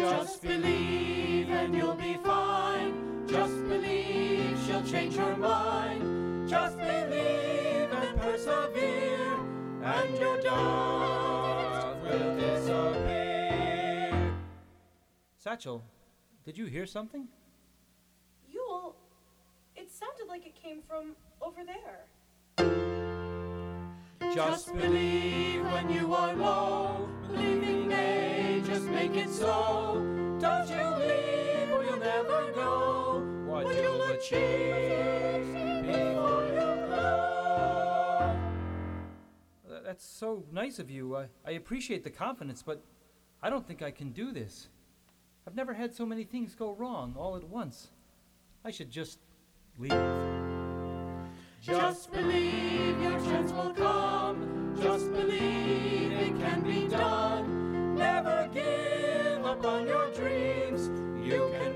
Just believe and you'll be fine. Just believe she'll change her mind. Just believe and persevere, and your doubt will disappear. Satchel, did you hear something? Yule, it sounded like it came from over there. Just believe when you are low. Believing may just make it so. Don't you leave or you'll never know what you'll achieve before you go. That's so nice of you. I appreciate the confidence, but I don't think I can do this. I've never had so many things go wrong all at once. I should just leave. Just believe your chance will come. Just believe it can be done. Never give up on your dreams. You can